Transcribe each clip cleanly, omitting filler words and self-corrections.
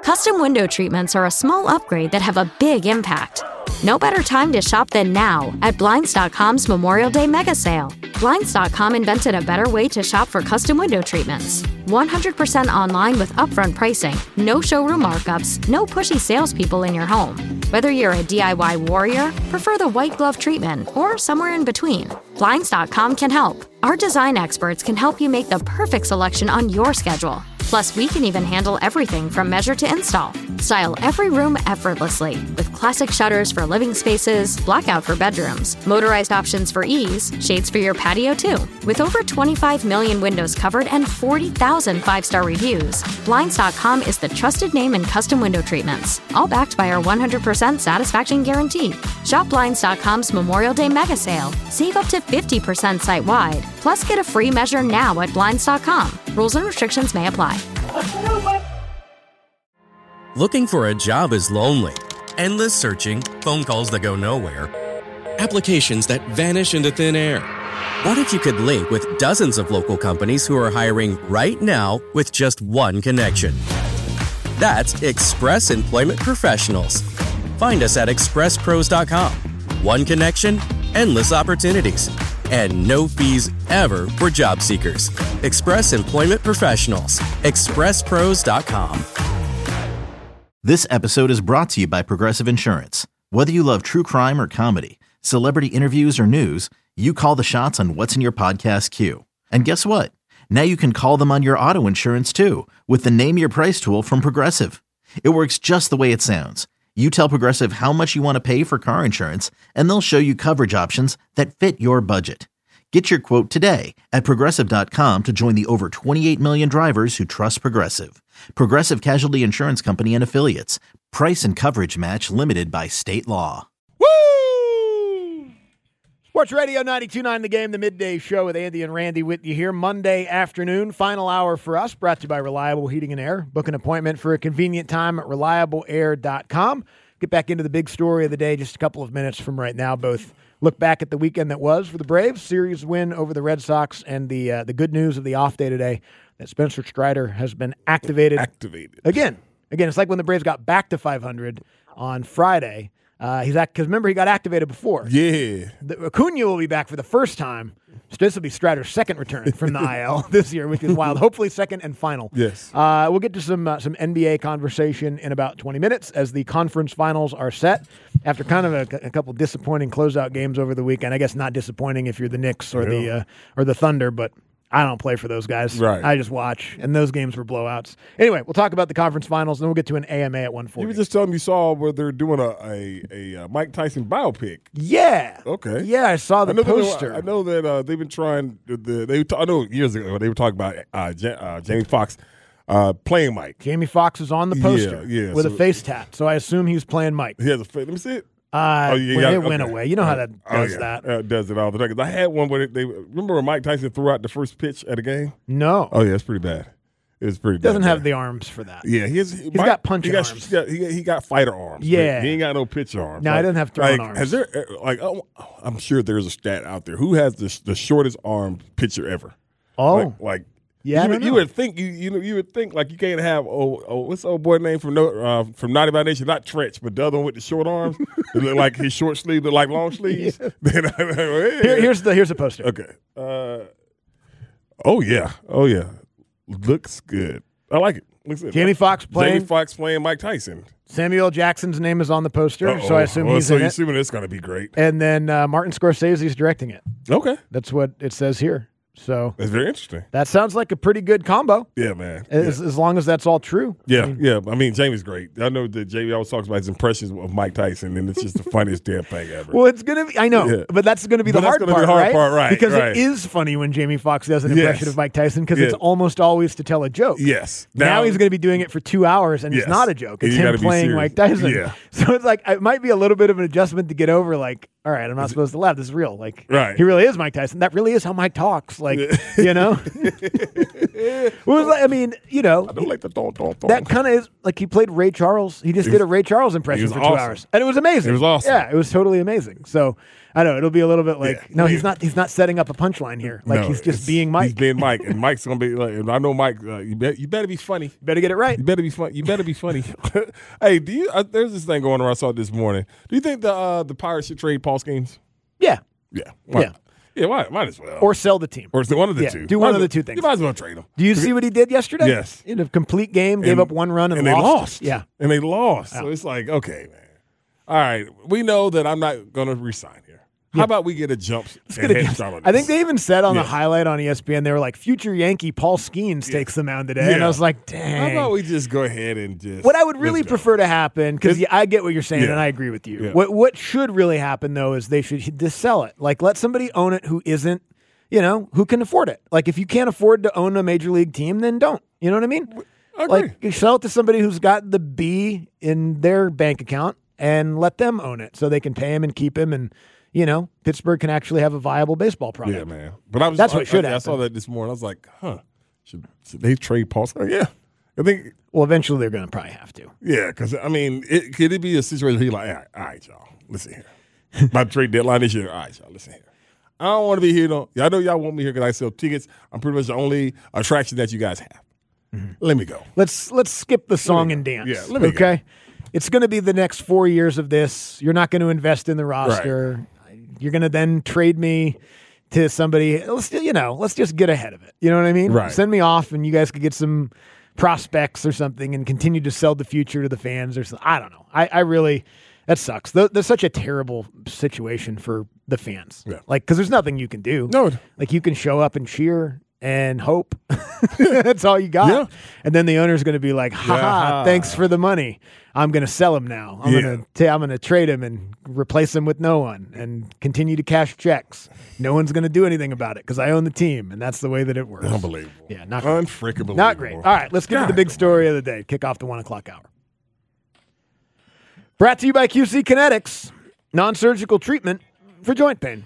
Custom window treatments are a small upgrade that have a big impact. No better time to shop than now at Blinds.com's Memorial Day mega sale. Blinds.com invented a better way to shop for custom window treatments. 100% online with upfront pricing, no showroom markups, no pushy salespeople in your home. Whether you're a DIY warrior, prefer the white glove treatment, or somewhere in between, Blinds.com can help. Our design experts can help you make the perfect selection on your schedule. Plus, we can even handle everything from measure to install. Style every room effortlessly with classic shutters for living spaces, blackout for bedrooms, motorized options for ease, shades for your patio too. With over 25 million windows covered and 40,000 five-star reviews, Blinds.com is the trusted name in custom window treatments, all backed by our 100% satisfaction guarantee. Shop Blinds.com's Memorial Day mega sale. Save up to 50% site-wide. Plus, get a free measure now at Blinds.com. Rules and restrictions may apply. Looking for a job is lonely. Endless searching, phone calls that go nowhere, applications that vanish into thin air. What if you could link with dozens of local companies who are hiring right now with just one connection? That's Express Employment Professionals. Find us at expresspros.com. One connection, endless opportunities, and no fees ever for job seekers. Express Employment Professionals. expresspros.com. This episode is brought to you by Progressive Insurance. Whether you love true crime or comedy, celebrity interviews or news, you call the shots on what's in your podcast queue. And guess what? Now you can call them on your auto insurance too with the Name Your Price tool from Progressive. It works just the way it sounds. You tell Progressive how much you want to pay for car insurance, and they'll show you coverage options that fit your budget. Get your quote today at Progressive.com to join the over 28 million drivers who trust Progressive. Progressive Casualty Insurance Company and Affiliates. Price and coverage match limited by state law. Woo! Sports Radio 92.9 The Game, the midday show with Andy and Randy with you here. Monday afternoon, final hour for us, brought to you by Reliable Heating and Air. Book an appointment for a convenient time at ReliableAir.com. Get back into the big story of the day just a couple of minutes from right now. Both look back at the weekend that was for the Braves, series win over the Red Sox, and the good news of the off day today that Spencer Strider has been activated. Again, it's like when the Braves got back to 500 on Friday. Because remember, he got activated before. Yeah. Acuna will be back for the first time. So this will be Strider's second return from the IL this year, which is wild. Hopefully second and final. Yes. We'll get to some NBA conversation in about 20 minutes as the conference finals are set. After kind of a couple disappointing closeout games over the weekend. I guess not disappointing if you're the Knicks or the Thunder, but I don't play for those guys. Right. I just watch, and those games were blowouts. Anyway, we'll talk about the conference finals, and then we'll get to an AMA at 1:40. You were just telling me you saw where they're doing a Mike Tyson biopic. Yeah. Okay. Yeah, I saw the poster. I know that they've been trying. I know years ago they were talking about Jamie Foxx playing Mike. Jamie Foxx is on the poster with a face tat, so I assume he's playing Mike. He has a face. Let me see it. It went away. You know how that does that. It does it all the time. 'Cause I had one where they remember when Mike Tyson threw out the first pitch at a game? No. Oh, yeah, it's pretty bad. It's pretty bad. Doesn't have the arms for that. Yeah, he's got punching arms. He got fighter arms. Yeah. He ain't got no pitcher arms. No, he doesn't have throwing arms. Has there, I'm sure there's a stat out there. Who has the shortest arm pitcher ever? Oh. Yeah, you would think you would think like you can't have what's the old boy name from Naughty by Nature, not Trench, but the other one with the short arms. It look like his short sleeve look like long sleeves. Yeah. Here's the poster. Okay. Oh yeah. Looks good. I like it. Looks good. Jamie Foxx playing Mike Tyson. Samuel Jackson's name is on the poster, so I assume he's in it. So you're assuming it's going to be great. And then Martin Scorsese's directing it. Okay. That's what it says here. So that's very interesting. That sounds like a pretty good combo. Yeah, man. As long as that's all true. Yeah, I mean, Jamie's great. I know that Jamie always talks about his impressions of Mike Tyson, and it's just the funniest damn thing ever. Well, it's going to be, I know, but that's going to be the hard part, right? Because it is funny when Jamie Foxx does an impression of Mike Tyson, because it's almost always to tell a joke. Yes. Now he's going to be doing it for 2 hours, and it's not a joke. It's him playing Mike Tyson. Yeah. So it's like, it might be a little bit of an adjustment to get over, like, all right, I'm not supposed to laugh. This is real. Like, right. He really is Mike Tyson. That really is how Mike talks. Like, you know? It was like, I mean, you know. I don't like the thong. That kind of is, like, he played Ray Charles. He just did a Ray Charles impression for 2 hours. And it was amazing. It was awesome. Yeah, it was totally amazing. So, I know it'll be a little bit like he's not setting up a punchline here. Like he's just being Mike. He's being Mike, and Mike's gonna be like. And I know Mike. You better be funny. Better get it right. You better be funny. You better be funny. Hey, do you? There's this thing going around. I saw it this morning. Do you think the Pirates should trade Paul Skeens? Yeah. Yeah. Yeah, might as well. Or sell the team. Or one of the two. Do one of the two things. You might as well trade him. Do you see what he did yesterday? Yes. In a complete game, gave up one run and they lost. Yeah. And they lost. So it's like, okay, man. All right. We know that I'm not going to resign here. How about we get a jump and head start on this? I think they even said on the highlight on ESPN, they were like, future Yankee Paul Skeens takes the mound today. And I was like, dang. How about we just go ahead and just. What I would really prefer to happen, because I get what you're saying, and I agree with you. Yeah. What should really happen, though, is they should just sell it. Like, let somebody own it who isn't, who can afford it. Like, if you can't afford to own a major league team, then don't. You know what I mean? I agree. Like, you sell it to somebody who's got the B in their bank account and let them own it so they can pay him and keep him and, Pittsburgh can actually have a viable baseball product. Yeah, man. But that's what should happen. I saw that this morning. I was like, should they trade Paul Skeens? Yeah. I think. Well, eventually they're going to probably have to. Yeah, because, could it be a situation where he's like, all right, y'all, listen here. My trade deadline this year, all right, y'all, listen here. I don't want to be here. I know y'all want me here because I sell tickets. I'm pretty much the only attraction that you guys have. Mm-hmm. Let me go. Let's skip the song and dance. Yeah, let me go. It's going to be the next 4 years of this. You're not going to invest in the roster. Right. You're going to then trade me to somebody. Let's just get ahead of it. You know what I mean? Right. Send me off, and you guys could get some prospects or something, and continue to sell the future to the fans or something. I don't know. I really. That sucks. There's such a terrible situation for the fans. Yeah. Like, because there's nothing you can do. No. Like, you can show up and cheer and hope. That's all you got. Yeah. And then the owner's going to be like, thanks for the money. I'm going to sell him now. I'm going to trade him and replace him with no one and continue to cash checks. No one's going to do anything about it because I own the team, and that's the way that it works. Unbelievable. Yeah, not great. Unfreaking believable. Not great. All right, let's get to the big story of the day. Kick off the 1 o'clock hour. Brought to you by QC Kinetics, non-surgical treatment for joint pain.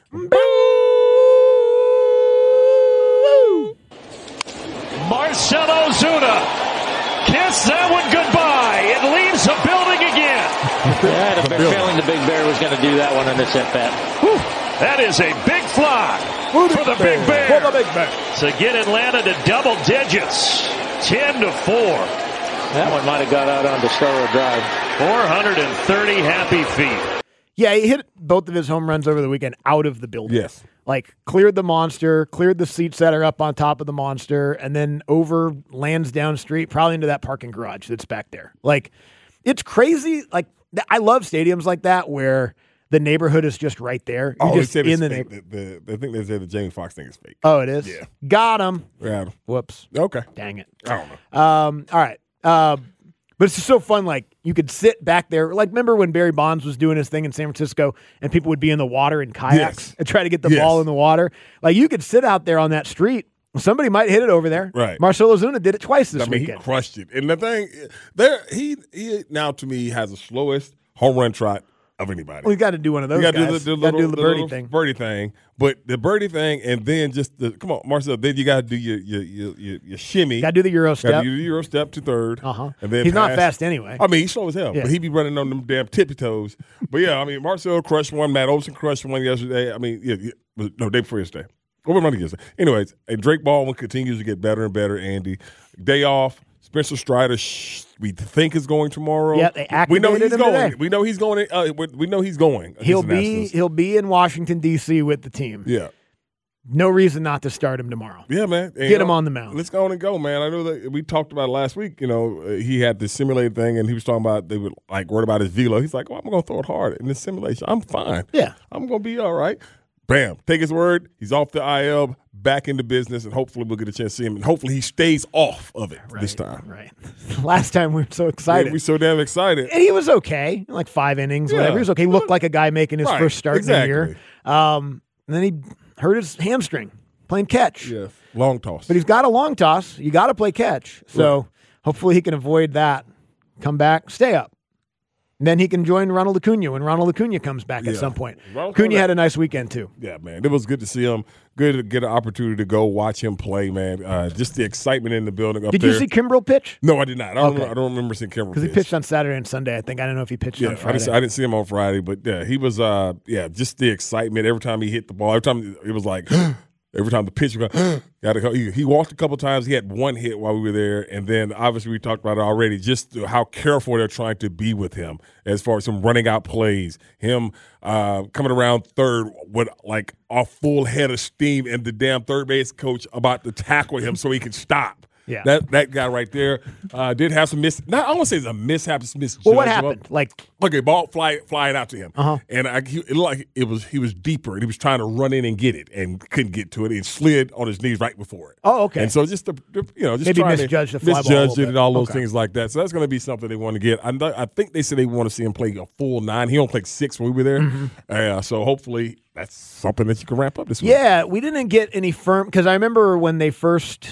Marcell Ozuna, kiss that one goodbye. It leaves the building again. I had a feeling the Big Bear was going to do that one on this at-bat. That is a big fly for the Big Bear. To get Atlanta to double digits, 10-4. That one might have got out onto Starwood Drive. 430 happy feet. Yeah, he hit both of his home runs over the weekend out of the building. Yes. Like, cleared the monster, cleared the seats that are up on top of the monster, and then over Lansdowne Street, probably into that parking garage that's back there. Like, it's crazy. Like, I love stadiums like that where the neighborhood is just right there. You're just in the neighborhood. They think they said the James Fox thing is fake. Oh, it is? Yeah. Got him. Got him. Whoops. Okay. Dang it. I don't know. All right. But it's just so fun. Like, you could sit back there. Like, remember when Barry Bonds was doing his thing in San Francisco and people would be in the water in kayaks and try to get the ball in the water? Like, you could sit out there on that street. Somebody might hit it over there. Right. Marcell Ozuna did it twice this weekend. He crushed it. And the thing, he now to me has the slowest home run trot of anybody. Well, you got to do one of those guys. You got to do the birdie thing. But the birdie thing, and then just come on, Marcell. Then you got to do your shimmy. Got to do the Euro step. Got to do the Euro step to third. And then he's not fast anyway. I mean, he's slow as hell, but he be running on them damn tippy toes. But yeah, I mean, Marcell crushed one. Matt Olson crushed one yesterday. I mean, no, day before yesterday. What was yesterday? Anyways, and Drake Baldwin continues to get better and better. Andy, day off. Spencer Strider, we think is going tomorrow. Yeah, they activated him going. today. We know he's going. We know he's going. He'll be in Washington D.C. with the team. Yeah. No reason not to start him tomorrow. Yeah, man. And, Get him on the mound. Let's go on and go, man. I know that we talked about it last week. He had the simulated thing, and he was talking about they were like worried about his velo. He's like, "Oh, I'm going to throw it hard in this simulation. I'm fine. Yeah, I'm going to be all right." Bam. Take his word. He's off the IL, back into business, and hopefully we'll get a chance to see him. And hopefully he stays off of it this time. Right. Last time we were so excited. Yeah, we were so damn excited. And he was okay, like 5 innings, whatever. He was okay. He looked like a guy making his first start in the year. And then he hurt his hamstring playing catch. Yeah, long toss. But he's got a long toss. You got to play catch. So hopefully he can avoid that. Come back, stay up. And then he can join Ronald Acuna when Ronald Acuna comes back at some point. Acuna had a nice weekend, too. Yeah, man. It was good to see him. Good to get an opportunity to go watch him play, man. Just the excitement in the building up there. Did you see Kimbrel pitch? No, I did not. I don't remember seeing Kimbrel pitch. Because he pitched on Saturday and Sunday, I think. I don't know if he pitched on Friday. I didn't see him on Friday, but yeah, he was, just the excitement. Every time he hit the ball, every time it was like, every time the pitch would go, he walked a couple times. He had one hit while we were there, and then obviously we talked about it already, just how careful they're trying to be with him as far as him running out plays, him coming around third with like a full head of steam, and the damn third base coach about to tackle him so he can stop. Yeah, that guy right there did have some I don't want to say it's a mishap, it's misjudgment. Well, what happened? Like a ball flying out to him, and it looked like he was deeper, and he was trying to run in and get it, and couldn't get to it, and slid on his knees right before it. Oh, okay. And so just maybe trying misjudged to the fly misjudged ball it and all those things like that. So that's going to be something they want to get. I think they said they want to see him play a full 9. He only played 6 when we were there, so hopefully that's something that you can ramp up this week. Yeah, we didn't get any firm, because I remember when they first,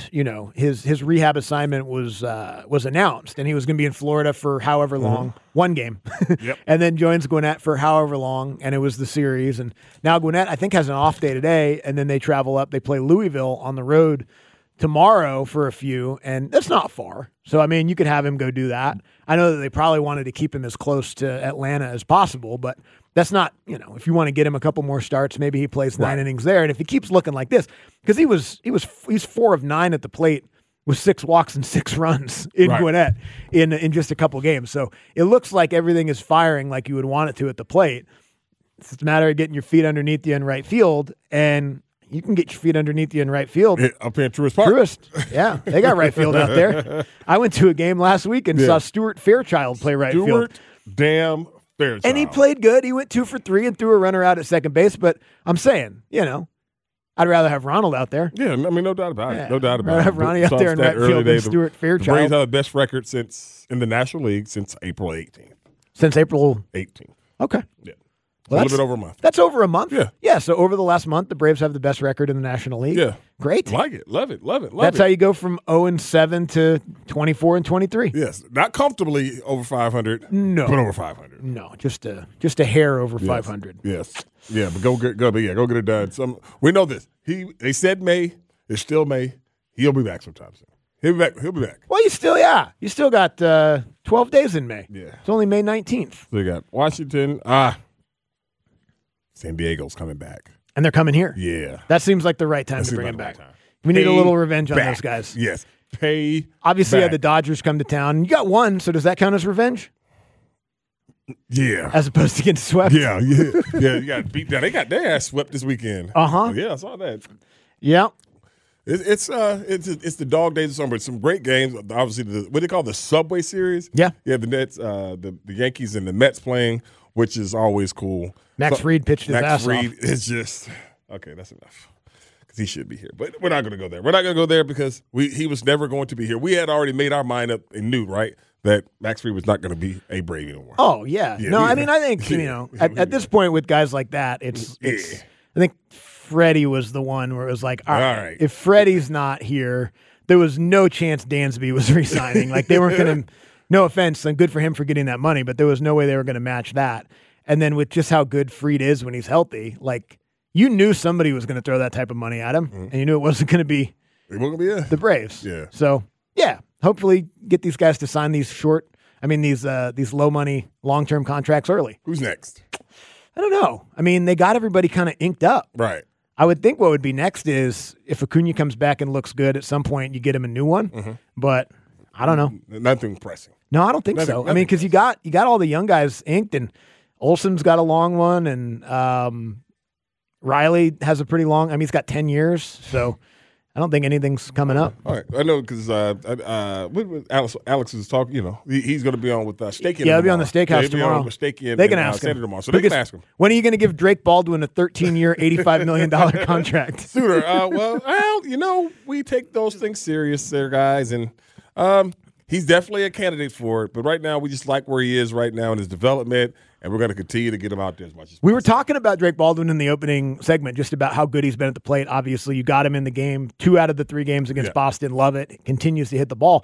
his rehab assignment was announced, and he was going to be in Florida for however long, one game, and then joins Gwinnett for however long, and it was the series. And now Gwinnett, I think, has an off day today, and then they travel up. They play Louisville on the road tomorrow for a few, and that's not far. So, I mean, you could have him go do that. I know that they probably wanted to keep him as close to Atlanta as possible, but that's not, if you want to get him a couple more starts, maybe he plays 9 innings there. And if he keeps looking like this, because he's 4 of 9 at the plate with 6 walks and 6 runs in Gwinnett in just a couple games. So it looks like everything is firing like you would want it to at the plate. It's just a matter of getting your feet underneath you in right field, and you can get your feet underneath you in right field. Up here at Truist Park. Truist, yeah. They got right field out there. I went to a game last week and saw Stuart Fairchild play right field. Stuart damn Fairchild. And he played good. He went 2 for 3 and threw a runner out at second base. But I'm saying, I'd rather have Ronald out there. Yeah, I mean, no doubt about it. No doubt about it. I'd have Ronnie out there in right field than Stuart Fairchild. The Braves have the best record in the National League since April 18th. Since April 18th. Okay. Yeah. Well, a little bit over a month. That's over a month? Yeah. Yeah, so over the last month, the Braves have the best record in the National League. Yeah. Great. Like it. Love it. That's how you go from 0-7 to 24-23. Yes. Not comfortably over 500. No. But over 500. No, just a hair over 500. Yes. Yeah, but go get it done. We know this. They said May. It's still May. He'll be back sometime soon. He'll be back. Well, you still got 12 days in May. Yeah. It's only May 19th. So you got Washington. San Diego's coming back. And they're coming here. Yeah. That seems like the right time to bring him back. We need a little revenge on those guys. Yes. Obviously, you had the Dodgers come to town. You got one, so does that count as revenge? Yeah. As opposed to getting swept? Yeah. You got beat down. They got their ass swept this weekend. Yeah, I saw that. Yeah. It's the dog days of summer. It's some great games. Obviously, what they call the Subway Series. Yeah. Yeah, the Nets, the Yankees and the Mets playing, which is always cool. Max Fried pitched his ass off. Max Fried is just okay. That's enough because he should be here, but we're not going to go there. We're not going to go there because he was never going to be here. We had already made our mind up and knew that Max Fried was not going to be a Brave anymore. Oh yeah. I mean, I think at this point with guys like that, it's I think Freddie was the one where it was like, all right. If Freddie's not here, there was no chance Dansby was resigning. Like they weren't going to. No offense, and good for him for getting that money, but there was no way they were going to match that. And then with just how good Fried is when he's healthy, like you knew somebody was going to throw that type of money at him, and you knew it wasn't going to be the Braves. Yeah. So hopefully get these guys to sign these these low money long term contracts early. Who's next? I don't know. I mean, they got everybody kind of inked up. Right. I would think what would be next is if Acuna comes back and looks good at some point, you get him a new one. But I don't know. Nothing pressing. No, I don't think so. I mean, because you got all the young guys inked, and Olson's got a long one, and Riley has a pretty long. I mean, he's got 10 years, so I don't think anything's coming up. All right, I know because Alex is talking. He's going to be on with Steaky. Yeah, he'll be on the Steakhouse tomorrow. They can ask him tomorrow, so they can ask him. When are you going to give Drake Baldwin a 13-year, $85 million contract? Sooner. We take those things serious, there, guys, and. He's definitely a candidate for it, but right now we just like where he is right now in his development, and we're going to continue to get him out there as much as possible. We were talking about Drake Baldwin in the opening segment, just about how good he's been at the plate. Obviously, you got him in the game. 2 out of the 3 games against Boston. Love it. Continues to hit the ball.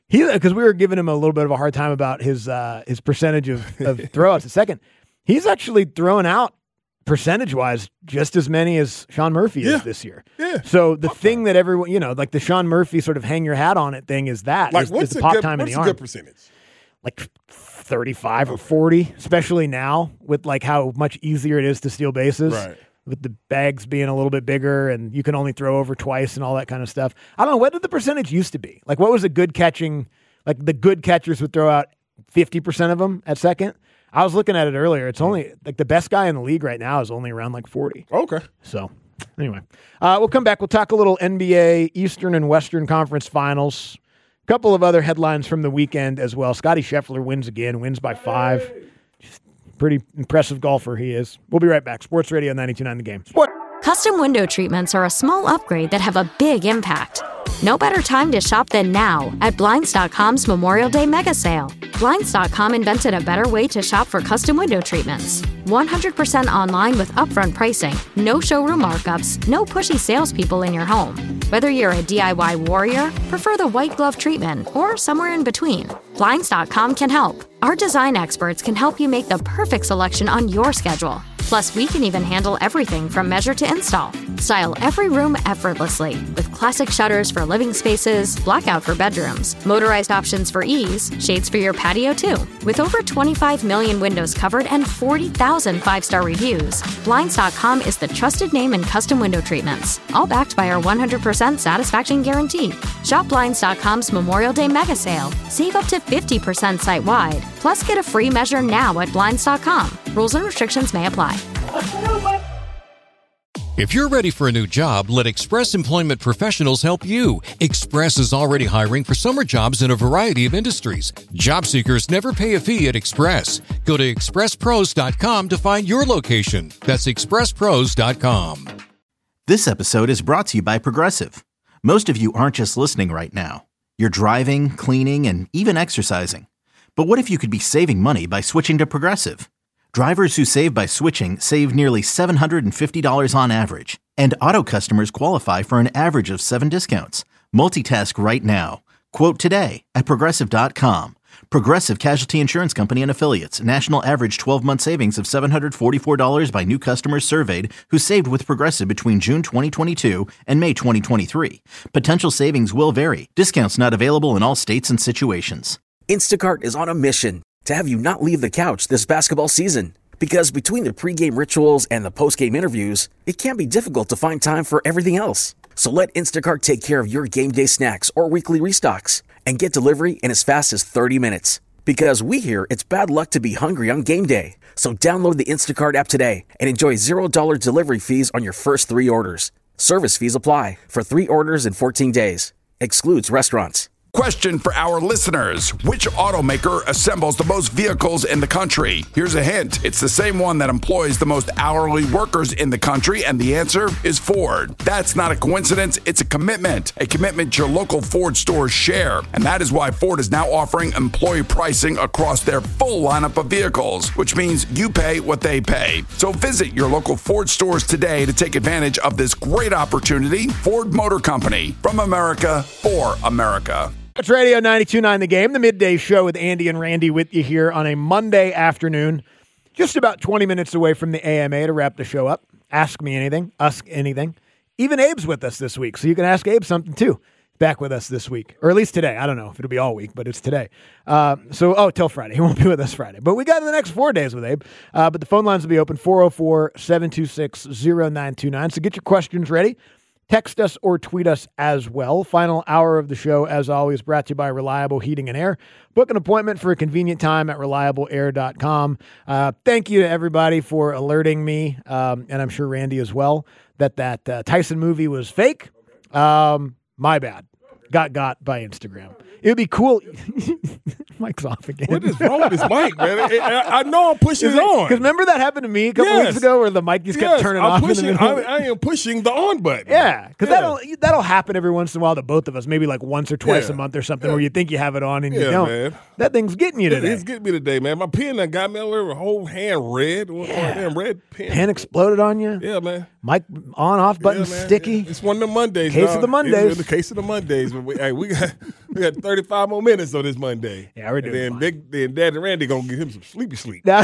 Because we were giving him a little bit of a hard time about his percentage of throwouts a second. He's actually thrown out percentage-wise just as many as Sean Murphy is this year. Yeah. So the thing that everyone, like the Sean Murphy sort of hang your hat on it thing is that. Like, is what's the a pop good, time in what's the a arm. good percentage? Like 35 or 40, especially now with like how much easier it is to steal bases. Right. With the bags being a little bit bigger and you can only throw over twice and all that kind of stuff. I don't know. What did the percentage used to be? Like, what was a good catching? Like, the good catchers would throw out 50% of them at second. I was looking at it earlier. It's only, like, the best guy in the league right now is only around, like, 40. Okay. So, anyway. We'll come back. We'll talk a little NBA Eastern and Western Conference Finals. A couple of other headlines from the weekend as well. Scottie Scheffler wins by 5. Pretty impressive golfer he is. We'll be right back. Sports Radio 92.9 The Game. Custom window treatments are a small upgrade that have a big impact. No better time to shop than now at Blinds.com's Memorial Day Mega Sale. Blinds.com invented a better way to shop for custom window treatments. 100% online with upfront pricing, no showroom markups, no pushy salespeople in your home. Whether you're a DIY warrior, prefer the white glove treatment, or somewhere in between, Blinds.com can help. Our design experts can help you make the perfect selection on your schedule. Plus, we can even handle everything from measure to install. Style every room effortlessly with classic shutters for living spaces, blackout for bedrooms, motorized options for ease, shades for your patio too. With over 25 million windows covered and 40,000 5-star reviews, Blinds.com is the trusted name in custom window treatments, all backed by our 100% satisfaction guarantee. Shop Blinds.com's Memorial Day Mega Sale. Save up to 50% site-wide. Plus, get a free measure now at Blinds.com. Rules and restrictions may apply. If you're ready for a new job, let Express Employment Professionals help you. Express is already hiring for summer jobs in a variety of industries. Job seekers never pay a fee at Express. Go to expresspros.com to find your location. That's expresspros.com. This episode is brought to you by Progressive. Most of you aren't just listening right now. You're driving, cleaning, and even exercising. But what if you could be saving money by switching to Progressive? Drivers who save by switching save nearly $750 on average, and auto customers qualify for an average of 7 discounts. Multitask right now. Quote today at Progressive.com. Progressive Casualty Insurance Company and Affiliates. National average 12-month savings of $744 by new customers surveyed who saved with Progressive between June 2022 and May 2023. Potential savings will vary. Discounts not available in all states and situations. Instacart is on a mission to have you not leave the couch this basketball season. Because between the pregame rituals and the postgame interviews, it can be difficult to find time for everything else. So let Instacart take care of your game day snacks or weekly restocks and get delivery in as fast as 30 minutes. Because we hear it's bad luck to be hungry on game day. So download the Instacart app today and enjoy $0 delivery fees on your first 3 orders. Service fees apply for 3 orders in 14 days. Excludes restaurants. Question for our listeners. Which automaker assembles the most vehicles in the country? Here's a hint. It's the same one that employs the most hourly workers in the country, and the answer is Ford. That's not a coincidence. It's a commitment your local Ford stores share. And that is why Ford is now offering employee pricing across their full lineup of vehicles, which means you pay what they pay. So visit your local Ford stores today to take advantage of this great opportunity. Ford Motor Company, from America for America. It's Radio 92.9 The Game, the midday show with Andy and Randy with you here on a Monday afternoon, just about 20 minutes away from the AMA to wrap the show up. Ask me anything, anything. Even Abe's with us this week, so you can ask Abe something too. Back with us this week, or at least today. I don't know if it'll be all week, but it's today. Till Friday. He won't be with us Friday. But we got the next 4 days with Abe. But the phone lines will be open, 404-726-0929. So get your questions ready. Text us or tweet us as well. Final hour of the show, as always, brought to you by Reliable Heating and Air. Book an appointment for a convenient time at reliableair.com. Thank you to everybody for alerting me, and I'm sure Randy as well, that Tyson movie was fake. My bad. Got by Instagram. It would be cool. Mike's off again. What is wrong with this mic, man? I know I'm pushing it on. Because remember that happened to me a couple weeks ago where the mic just kept turning off. I am pushing the on button. Yeah, because that'll happen every once in a while to both of us, maybe like once or twice a month or something where you think you have it on and you don't. Man. That thing's getting you today. It's getting me today, man. My pen that got me over, whole hand red. Red pen. Pen exploded on you? Yeah, man. Mic on, off button, sticky. It's one of the Mondays. Case of the Mondays. It's the case of the Mondays. But we got 35 more minutes on this Monday. Yeah, we're doing then Dad and Randy going to give him some sleepy sleep. Well,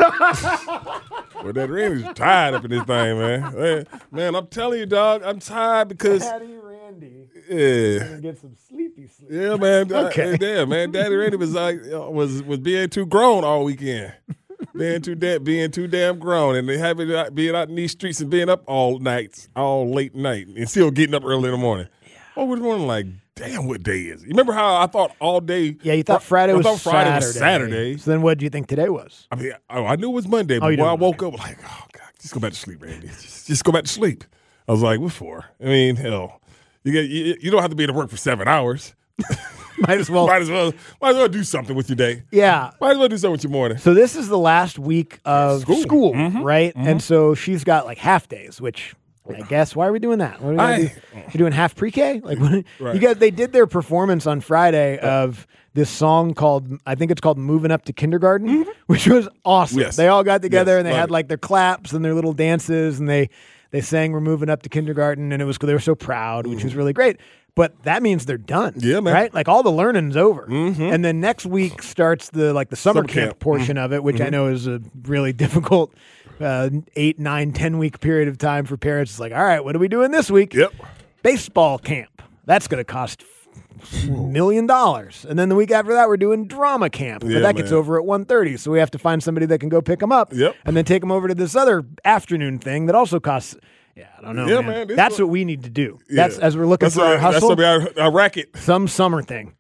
Dad and Randy's tired up in this thing, man. Man, I'm telling you, dog, I'm tired because Daddy Randy. Yeah. Get some sleepy sleep. Yeah, man. Okay. Man. Daddy Randy was like was being too grown all weekend. being too damn grown, and they being out in these streets and being up all late night, and still getting up early in the morning. Yeah. Oh, we're morning like, damn, what day is it? You remember how I thought all day? Yeah, you thought Friday was Saturday. So then what did you think today was? I mean, I knew it was Monday, but when I woke up, like, oh God, just go back to sleep, Randy. Just go back to sleep. I was like, what for? I mean, hell, you don't have to be at work for 7 hours. Might as well do something with your day. Yeah. Might as well do something with your morning. So this is the last week of school, right? Mm-hmm. And so she's got like half days, which I guess, why are we doing that? What are we do? You're doing half pre-K? Like, what, right. You guys, they did their performance on Friday of this song called, I think it's called Moving Up to Kindergarten, which was awesome. Yes. They all got together and they had like their claps and their little dances, and they sang We're Moving Up to Kindergarten, and they were so proud, which was really great. But that means they're done, man. Right? Like all the learning's over, and then next week starts the summer camp portion of it, which I know is a really difficult 8, 9, 10 week period of time for parents. It's like, all right, what are we doing this week? Yep, baseball camp. That's going to cost $1 million, and then the week after that, we're doing drama camp, but that gets over at 1:30, so we have to find somebody that can go pick them up, and then take them over to this other afternoon thing that also costs. Yeah, I don't know, man. That's what we need to do. Yeah. That's as we're looking for our hustle. That's our racket. Some summer thing.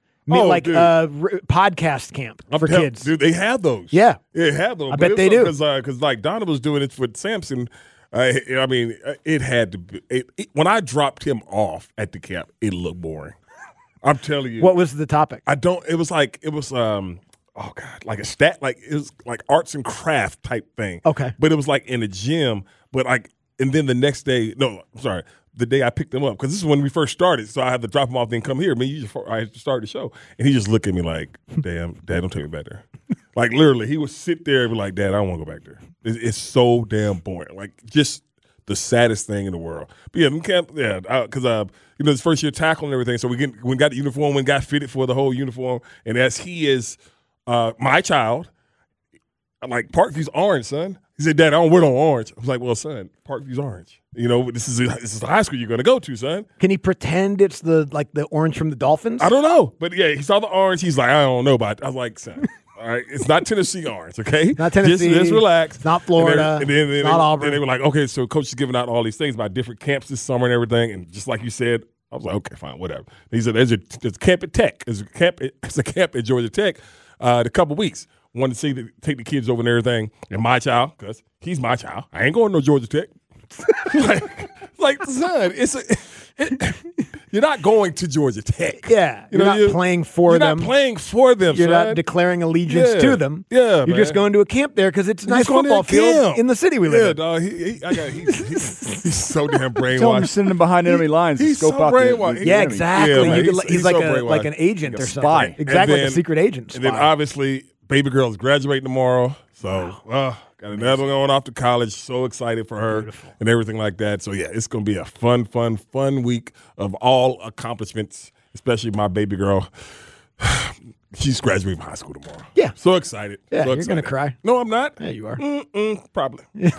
Podcast camp for kids. Dude, they have those. Yeah. They have those. I bet they do. Because like Donna was doing it with Samson. I mean, it had to be. When I dropped him off at the camp, it looked boring. I'm telling you. What was the topic? It was oh God, like it was like arts and craft type thing. Okay. But it was like in a gym, but like, and then the next day, the day I picked him up, because this is when we first started, so I had to drop him off, then come here. I started the show, and he just looked at me like, damn, Dad, don't take me back there. Like, literally, he would sit there and be like, Dad, I don't want to go back there. It's so damn boring. Like, just the saddest thing in the world. But because this first year tackle and everything, so we got the uniform, we got fitted for the whole uniform, and as he is my child, I'm like, Parkview's orange, son. He said, Dad, I don't wear no orange. I was like, well, son, Parkview's orange. You know, this is the high school you're going to go to, son. Can he pretend it's the orange from the Dolphins? I don't know. But, yeah, he saw the orange. He's like, I don't know about it. I was like, son, all right, it's not Tennessee orange, okay? Not Tennessee. Just relax. It's not Florida. It's not Auburn. And they were like, okay, so Coach is giving out all these things about different camps this summer and everything. And just like you said, I was like, okay, fine, whatever. He said, there's a camp at Tech. There's a camp at Georgia Tech in a couple weeks. Wanted to take the kids over and everything, and my child, because he's my child. I ain't going to Georgia Tech. like son, you're not going to Georgia Tech. Yeah, you're not playing for them. You're not playing for them. You're not declaring allegiance to them. Yeah, you're just going to a camp there because it's a nice football field in the city we live in. Dog. He's so damn brainwashed. Tell him sitting behind enemy lines. He's scope so out brainwashed. Yeah, exactly. Yeah, he's like an agent or something. Spy. Exactly, like a secret agent. And then obviously, baby girl is graduating tomorrow, so got another one going off to college. So excited for her and everything like that. So yeah, it's gonna be a fun week of all accomplishments, especially my baby girl. She's graduating from high school tomorrow. Yeah, so excited. Yeah, so you're gonna cry. No, I'm not. Yeah, you are. Probably. Yeah,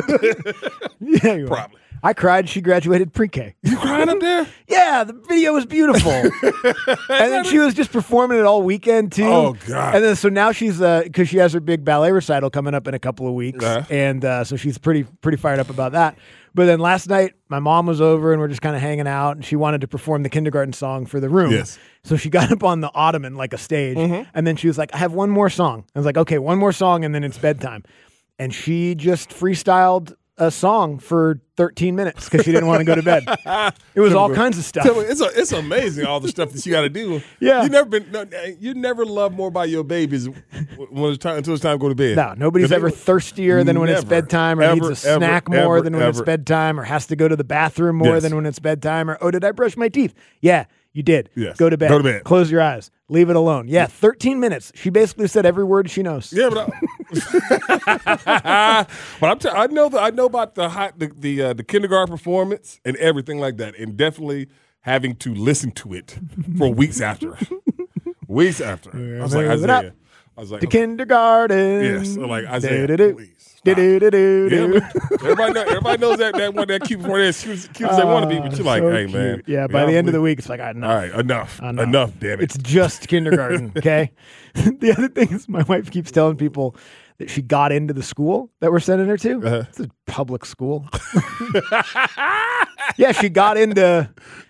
you probably. Are. I cried. She graduated pre-K. You crying up there? Yeah, the video was beautiful. And then she was just performing it all weekend too. Oh God! And then so now she's because she has her big ballet recital coming up in a couple of weeks, and so she's pretty fired up about that. But then last night, my mom was over and we're just kind of hanging out, and she wanted to perform the kindergarten song for the room. Yes. So she got up on the ottoman like a stage, and then she was like, "I have one more song." I was like, "Okay, one more song, and then it's bedtime." And she just freestyled a song for 13 minutes because she didn't want to go to bed. It was all kinds of stuff. It's amazing all the stuff that you got to do. Yeah, you never love more by your babies until it's time to go to bed. No, nobody's ever thirstier than when it's bedtime, or needs a snack more than when it's bedtime, or has to go to the bathroom more than when it's bedtime, or did I brush my teeth? Yeah, you did. Yes. Go to bed. Go to bed. Close your eyes. Leave it alone. Yeah, 13 minutes. She basically said every word she knows. Yeah, but But I know about the kindergarten performance and everything like that, and definitely having to listen to it for weeks after. Weeks after. I was like, Isaiah. I was like, the kindergarten. Yes. I'm like, Isaiah, please. Everybody knows that one that cute before they're as cute as they want to be, but you're like, so hey, cute. man. Yeah, by the end of the week, it's like, enough. All right, enough, damn it. It's just kindergarten, okay? The other thing is my wife keeps telling people that she got into the school that we're sending her to. It's a public school. Yeah, she got into...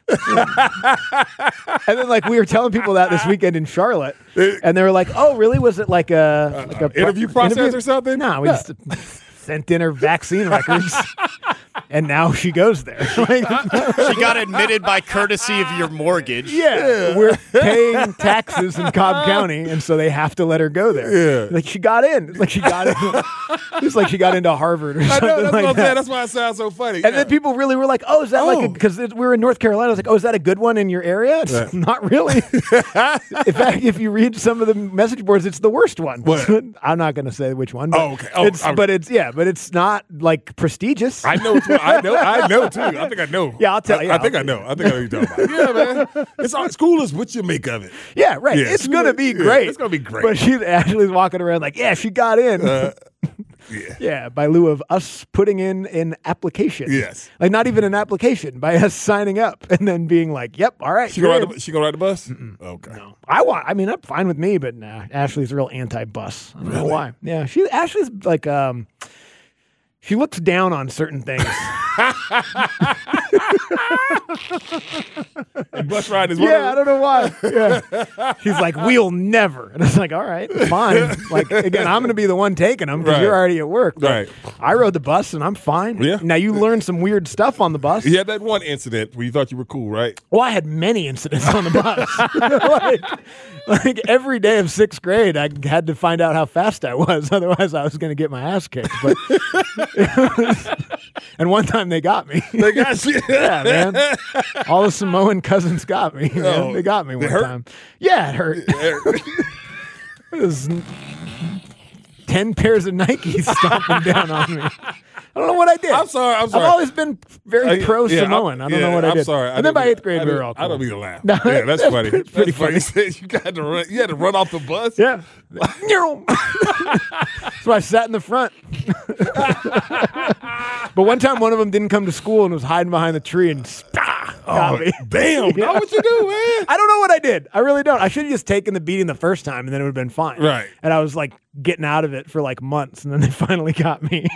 And then, like, we were telling people that this weekend in Charlotte, and they were like, "Oh, really? Was it like a interview process or something?" No, we just sent in her vaccine records, and now she goes there. Like, she got admitted by courtesy of your mortgage. Yeah, we're paying taxes in Cobb County, and so they have to let her go there. Yeah, like she got in. It's like she got in. It's like she got into Harvard or something. I know, that's like what I'm that. saying. That's why it sounds so funny. And then people really were like, "Oh, is that like because we were in North Carolina?" I was like, "Oh, is that a good one in your area?" It's not really. In fact, if you read some of the message boards, it's the worst one. I'm not going to say which one. But but it's not like prestigious. I know. I know too. I think I know. Yeah, I'll tell you. I think I know. I think I know what you're talking about. Yeah, man. School is what you make of it. Yeah, right. Yeah, it's going to be great. It's going to be great. But Ashley's walking around like, yeah, she got in. Yeah, by lieu of us putting in an application. Yes. Like not even an application, by us signing up and then being like, yep, all right. She gonna ride the bus? Mm-mm. Okay. No. I'm fine with me, but nah, Ashley's real anti-bus. I don't know why. Yeah, Ashley's like, she looks down on certain things. Bus ride is one I don't know why. Yeah. She's like, we'll never. And it's like, all right, fine. Like, again, I'm going to be the one taking them because you're already at work. Right. I rode the bus and I'm fine. Yeah. Now, you learned some weird stuff on the bus. You had that one incident where you thought you were cool, right? Well, I had many incidents on the bus. like every day of 6th grade, I had to find out how fast I was. Otherwise, I was going to get my ass kicked. But and one time they got me. They got you. Yeah, man. All the Samoan cousins got me. Man. They got me one time. Yeah, it hurt. It was 10 pairs of Nikes stomping down on me. I don't know what I did. I'm sorry. I've always been very pro Samoan. I don't know what I did. I'm sorry. And then by 8th grade, we were all cool. I don't mean to laugh. No, yeah, that's funny. It's pretty funny. You had to run off the bus? Yeah. So I sat in the front. But one time, one of them didn't come to school and was hiding behind the tree and got me. Damn. Yeah. What'd you do, man? I don't know what I did. I really don't. I should have just taken the beating the first time and then it would have been fine. Right. And I was like getting out of it for like months and then they finally got me.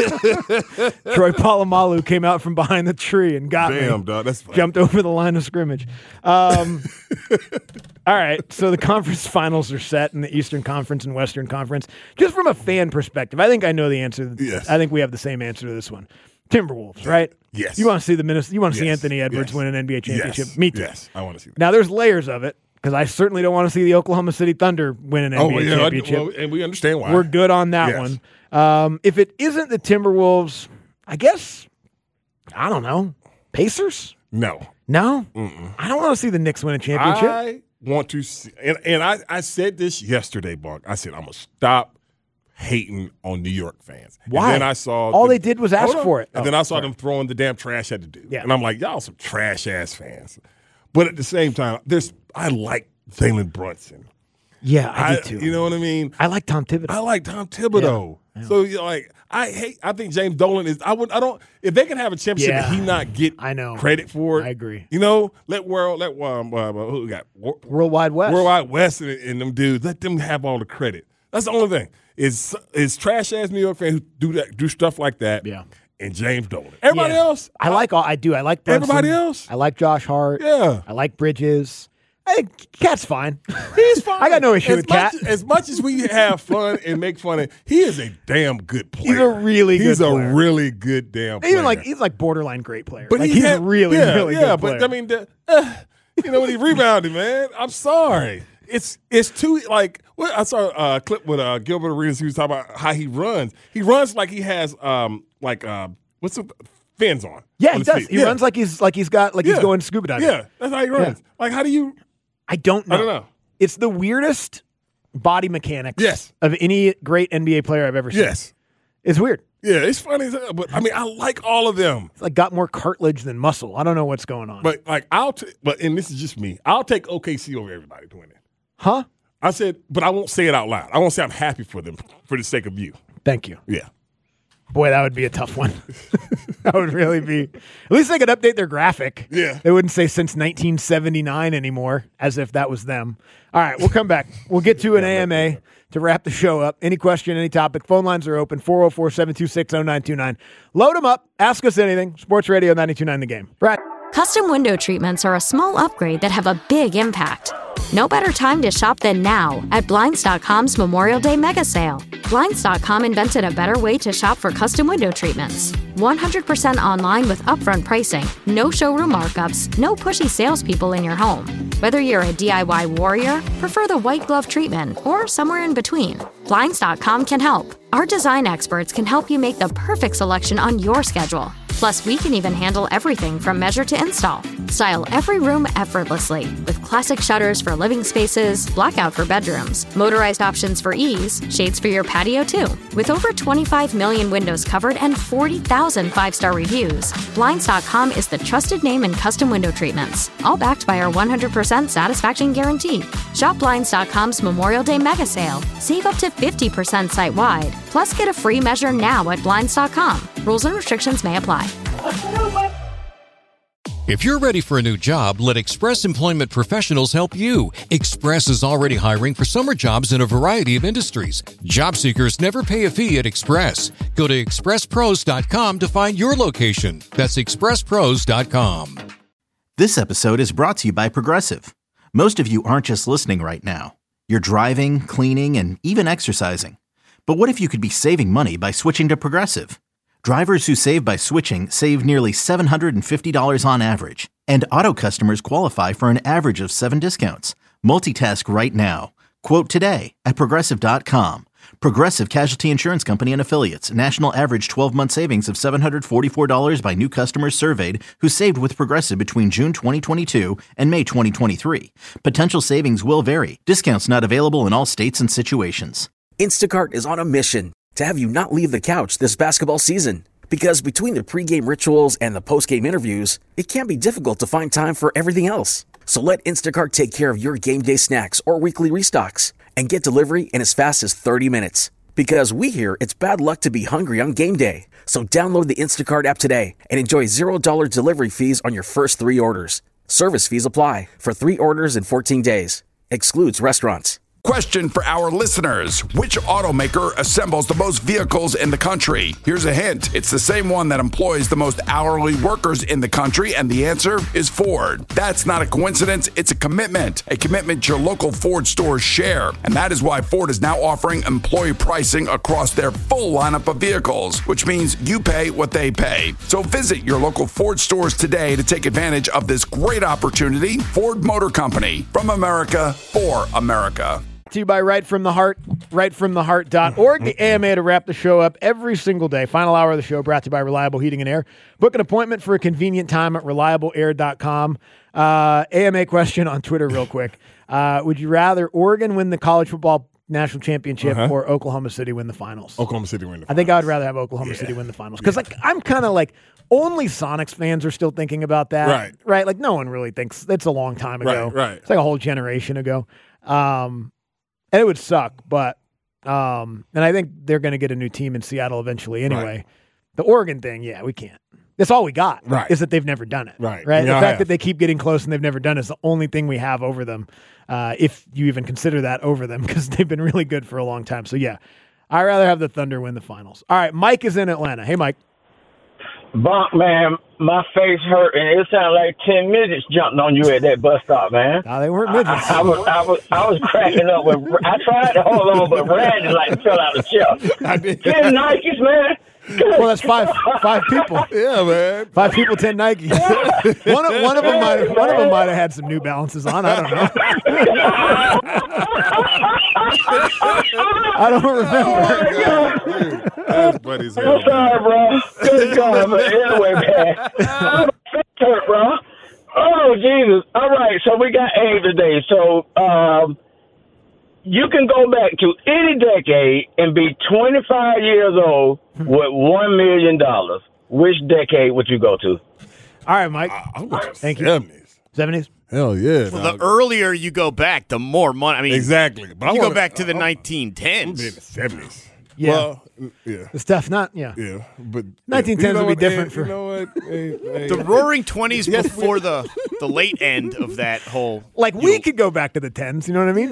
Troy Polamalu came out from behind the tree and got me. Damn, dog. That's funny. Jumped over the line of scrimmage. All right. So the conference finals are set in the Eastern Conference and Western Conference. Just from a fan perspective, I think I know the answer. Yes. I think we have the same answer to this one. Timberwolves, right? Yes. You want to see you want to see Anthony Edwards win an NBA championship? Yes. Me too. Yes, I want to see that. Now there's layers of it because I certainly don't want to see the Oklahoma City Thunder win an NBA championship. And we understand why. We're good on that one. If it isn't the Timberwolves, I guess I don't know. Pacers? No. No? Mm-mm. I don't want to see the Knicks win a championship. I want to see, and I said this yesterday, Buck. I said I'm gonna stop hating on New York fans. Why? And then I saw all they did was ask for it. And then I saw them throwing the damn trash at the dude. Yeah. And I'm like, y'all some trash ass fans. But at the same time, I like Jalen Brunson. Yeah, I do too. You know what I mean? I like Tom Thibodeau. I like Tom Thibodeau. Yeah. So I think James Dolan is. If they can have a championship and he not get credit for it. I agree. You know, who we got? Worldwide West. Worldwide West and them dudes. Let them have all the credit. That's the only thing. Is trash ass New York fans who do stuff like that. Yeah. And James Dolan. Everybody else, I like Brunson. Everybody else, I like Josh Hart. Yeah. I like Bridges. I think Cat's fine. He's fine. I got no issue with Cat. As much as we have fun and make fun of, he is a damn good player. He's a really good player. He's a really good damn player. He's like borderline great player. But he's really good player. But I mean, when he rebounded, man, I'm sorry. It's too I saw a clip with Gilbert Arenas. He was talking about how he runs. He runs like he has what's the fins on? Yeah, on he does. Feet. He runs like he's going scuba diving. Yeah, that's how he runs. Yeah. Like, how do you? I don't know. I don't know. It's the weirdest body mechanics Yes. of any great NBA player I've ever seen. Yes. It's weird. Yeah, it's funny as hell, but I mean, I like all of them. It's like got more cartilage than muscle. I don't know what's going on. But like, and this is just me. I'll take OKC over everybody to win it. Huh? I said, but I won't say it out loud. I won't say I'm happy for them for the sake of you. Thank you. Yeah. Boy, that would be a tough one. That would really be. At least they could update their graphic. Yeah. They wouldn't say since 1979 anymore, as if that was them. All right, we'll come back. We'll get to an AMA to wrap the show up. Any question, any topic, phone lines are open, 404-726-0929. Load them up. Ask us anything. Sports Radio 92.9 The Game. Brad. Custom window treatments are a small upgrade that have a big impact. No better time to shop than now at Blinds.com's Memorial Day Mega Sale. Blinds.com invented a better way to shop for custom window treatments. 100% online with upfront pricing, no showroom markups, no pushy salespeople in your home. Whether you're a DIY warrior, prefer the white glove treatment, or somewhere in between, Blinds.com can help. Our design experts can help you make the perfect selection on your schedule. Plus, we can even handle everything from measure to install. Style every room effortlessly with classic shutters for living spaces, blackout for bedrooms, motorized options for ease, shades for your patio too. With over 25 million windows covered and 40,000 five-star reviews, Blinds.com is the trusted name in custom window treatments, all backed by our 100% satisfaction guarantee. Shop Blinds.com's Memorial Day Mega Sale. Save up to 50% site-wide. Plus, get a free measure now at Blinds.com. Rules and restrictions may apply. If you're ready for a new job, let Express Employment Professionals help you. Express is already hiring for summer jobs in a variety of industries. Job seekers never pay a fee at Express. Go to expresspros.com to find your location. That's expresspros.com. This episode is brought to you by Progressive. Most of you aren't just listening right now. You're driving, cleaning, and even exercising. But what if you could be saving money by switching to Progressive? Drivers who save by switching save nearly $750 on average, and auto customers qualify for an average of 7 discounts. Multitask right now. Quote today at Progressive.com. Progressive Casualty Insurance Company and Affiliates. National average 12-month savings of $744 by new customers surveyed who saved with Progressive between June 2022 and May 2023. Potential savings will vary. Discounts not available in all states and situations. Instacart is on a mission to have you not leave the couch this basketball season. Because between the pregame rituals and the postgame interviews, it can be difficult to find time for everything else. So let Instacart take care of your game day snacks or weekly restocks and get delivery in as fast as 30 minutes. Because we hear it's bad luck to be hungry on game day. So download the Instacart app today and enjoy $0 delivery fees on your first 3 orders. Service fees apply for 3 orders in 14 days. Excludes restaurants. Question for our listeners. Which automaker assembles the most vehicles in the country? Here's a hint. It's the same one that employs the most hourly workers in the country, and the answer is Ford. That's not a coincidence. It's a commitment your local Ford stores share. And that is why Ford is now offering employee pricing across their full lineup of vehicles, which means you pay what they pay. So visit your local Ford stores today to take advantage of this great opportunity. Ford Motor Company, from America, for America. To you by Right From The Heart, rightfromtheheart.org. The AMA to wrap the show up every single day. Final hour of the show brought to you by Reliable Heating and Air. Book an appointment for a convenient time at reliableair.com. AMA question on Twitter real quick. Would you rather Oregon win the college football national championship or Oklahoma City win the finals? Oklahoma City win the finals. I think I would rather have Oklahoma City win the finals. Because I'm kind of like, only Sonics fans are still thinking about that. Right. Like, no one really thinks. It's a long time ago. Right. It's like a whole generation ago. And it would suck, but and I think they're going to get a new team in Seattle eventually anyway. Right. The Oregon thing, we can't. That's all we got, is that they've never done it. Right? The fact that they keep getting close and they've never done it is the only thing we have over them, if you even consider that over them, because they've been really good for a long time. So, I'd rather have the Thunder win the finals. All right, Mike is in Atlanta. Hey, Mike. Bonk, man, my face hurt, and it sounded like 10 midgets jumping on you at that bus stop, man. No, they weren't midgets. I was cracking up. I tried to hold on, but Randy fell out of the chair. 10 Nikes, man. Well, that's five people. Yeah, man. 5 people, 10 Nikes. one of them might have had some New Balances on. I don't know. I don't remember. That's funny as hell. I'm sorry, bro. Good God, but anyway, man. I'm hurt, bro. Oh, Jesus. All right, so we got Abe today. So, you can go back to any decade and be 25 years old with $1 million. Which decade would you go to? All right, Mike. Thank you. 70s? Hell yeah. Well, the earlier you go back, the more money. I mean, exactly. But you go back to the 1910s. In the 70s. Yeah. Well, yeah. The stuff, not, yeah. Yeah. But 1910s would be different for. You know what? The roaring 20s before the late end of that whole. Like, we could go back to the 10s, you know what I mean?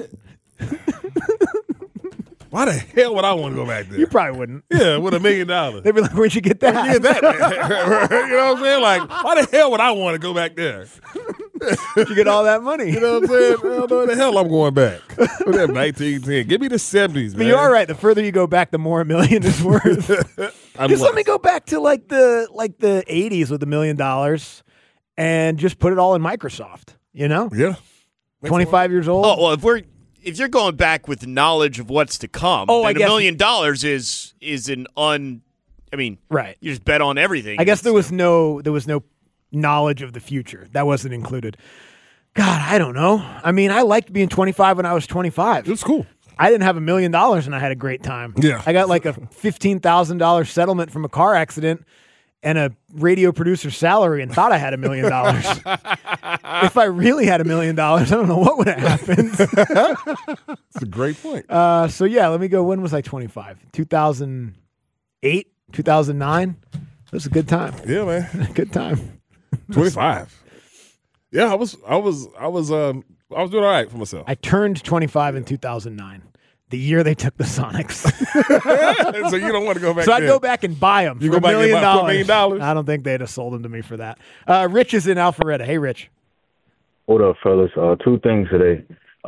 Why the hell would I want to go back there? You probably wouldn't. Yeah, with $1 million. They'd be like, where'd you get that? Where'd you get that? You know what I'm saying? Like, why the hell would I want to go back there? Where'd you get all that money? You know what I'm saying? I don't know where the hell I'm going back. With that 1910. Give me the 70s, man. But you are right. The further you go back, the more $1 million is worth. Just let me go back to like the 80s with $1 million and just put it all in Microsoft, you know? Yeah. 25 years old. Oh, well, if you're going back with knowledge of what's to come, then $1 million is an I mean, right. You just bet on everything. I guess there was no knowledge of the future. That wasn't included. God, I don't know. I mean, I liked being 25 when I was 25. It was cool. I didn't have $1 million and I had a great time. Yeah. I got like a $15,000 settlement from a car accident and a radio producer's salary and thought I had $1 million. If I really had $1 million, I don't know what would have happened. That's a great point. So yeah, let me go. When was I 25? 2008, 2009. It was a good time. Yeah, man. Good time. 25. Yeah, I was doing all right for myself. I turned 25 in 2009. The year they took the Sonics. So you don't want to go back So I'd there. go back and buy them You for go back $1 and million. buy for $1 million? I don't think they'd have sold them to me for that. Rich is in Alpharetta. Hey, Rich. What up, fellas? Two things today.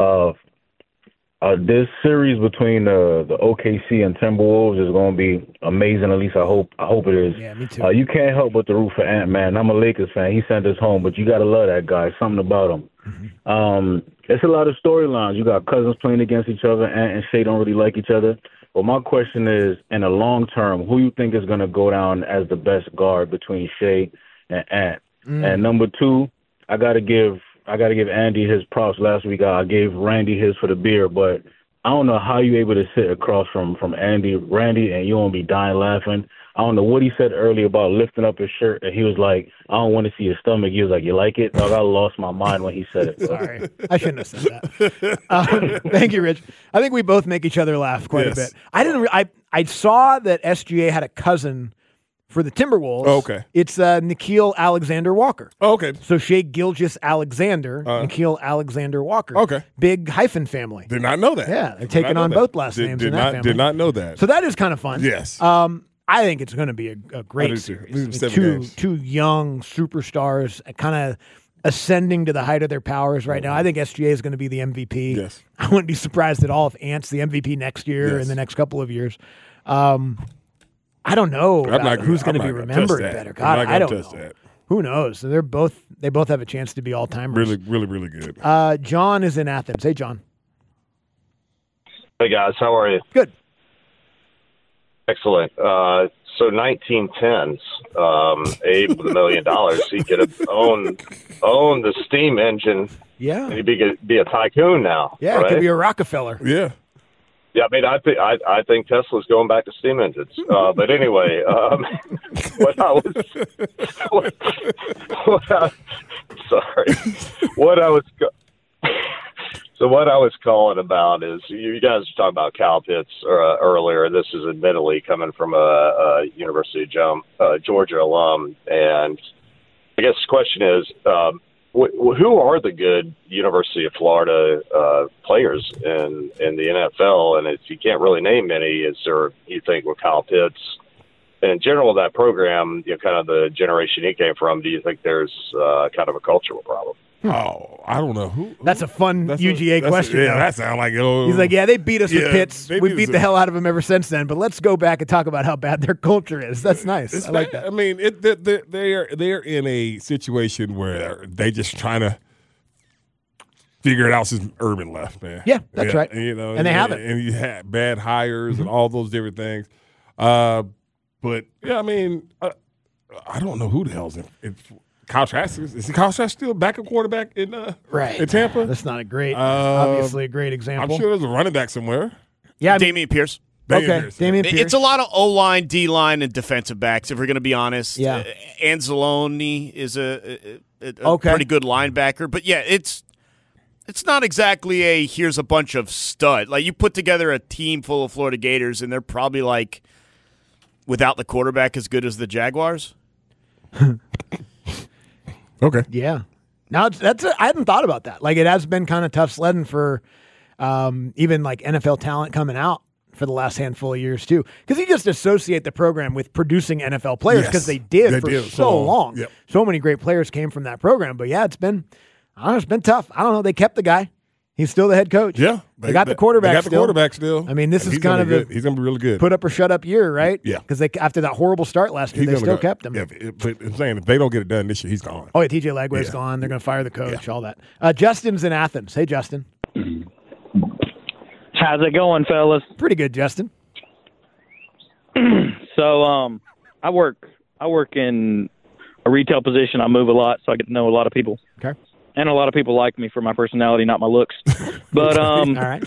This series between the OKC and Timberwolves is going to be amazing. At least I hope it is. Yeah, me too. You can't help but to root for Ant-Man. I'm a Lakers fan. He sent us home, but you got to love that guy. Something about him. It's a lot of storylines. You got cousins playing against each other. Ant and Shea don't really like each other. But my question is, in the long term, who you think is going to go down as the best guard between Shea and Ant? And number two, I got to give Andy his props. Last week I gave Randy his for the beer, but I don't know how you're able to sit across from Randy, and you won't be dying laughing. I don't know what he said earlier about lifting up his shirt, and he was like, I don't want to see his stomach. He was like, you like it? Dog, I lost my mind when he said it. Sorry. I shouldn't have said that. Thank you, Rich. I think we both make each other laugh quite a bit. I saw that SGA had a cousin for the Timberwolves. Oh, okay. It's Nickeil Alexander-Walker. Oh, okay. So Shea Gilgeous-Alexander, Nickeil Alexander-Walker. Okay. Big hyphen family. Did not know that. Yeah, they're taking on both last names in that family. Did not know that. So that is kind of fun. Yes. I think it's going to be a great series. Two young superstars kind of ascending to the height of their powers right now. I think SGA is going to be the MVP. Yes. I wouldn't be surprised at all if Ant's the MVP next year in the next couple of years. I don't know who's going to be remembered better. God, I don't know. That. Who knows? So they both have a chance to be all-timers. Really, really, really good. John is in Athens. Hey, John. Hey, guys. How are you? Good. Excellent. So 1910s, Abe with $1 million, he could have owned the steam engine. Yeah. And he'd be a tycoon now. Yeah, right? it could be a Rockefeller. Yeah. Yeah, I mean, I think Tesla's going back to steam engines. But anyway, what I was calling about is you guys were talking about Cal Pitts earlier. This is admittedly coming from a University of Georgia alum, and I guess the question is, who are the good University of Florida players in the NFL? And if you can't really name many, is there, you think, with Kyle Pitts, and in general that program, kind of the generation he came from, do you think there's kind of a cultural problem? Oh, I don't know. Who that's a fun UGA question. Yeah, that sounds like he's like, yeah, they beat us with Pitts. We beat the hell out of them ever since then. But let's go back and talk about how bad their culture is. That's nice. I like that. I mean, they're in a situation where they just trying to figure it out since Urban left, man. Yeah, that's right. And they haven't. And you had bad hires and all those different things. But yeah, I mean, I don't know who the hell's in Kyle Trask is Kyle Trask still backup quarterback in Tampa? That's not a great, obviously a great example. I'm sure there's a running back somewhere. Yeah, Dameon Pierce. Damian Pierce. It's a lot of O-line, D-line, and defensive backs, if we're going to be honest. Yeah. Anzalone is a pretty good linebacker. But, yeah, it's not exactly here's a bunch of stud. Like, you put together a team full of Florida Gators, and they're probably, like, without the quarterback, as good as the Jaguars. Okay. Yeah. Now, I hadn't thought about that. Like, it has been kind of tough sledding for even, like, NFL talent coming out for the last handful of years, too. Because you just associate the program with producing NFL players because they did for so long. Yep. So many great players came from that program. But, yeah, it's been tough. I don't know. They kept the guy. He's still the head coach. Yeah. They got the quarterback still. They got the quarterback still. I mean, this is kind of he's going to be really good. Put up or shut up year, right? Yeah. Because after that horrible start last year, they still kept him. Yeah, but I'm saying if they don't get it done this year, he's gone. Oh, yeah, TJ Lagway's gone. They're going to fire the coach, all that. Justin's in Athens. Hey, Justin. How's it going, fellas? Pretty good, Justin. So, I work in a retail position. I move a lot, so I get to know a lot of people. Okay. And a lot of people like me for my personality, not my looks. But all right.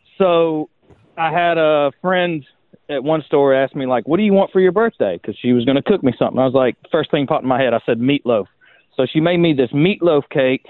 So I had a friend at one store ask me, like, what do you want for your birthday? Because she was going to cook me something. I was like, first thing popped in my head, I said meatloaf. So she made me this meatloaf cake.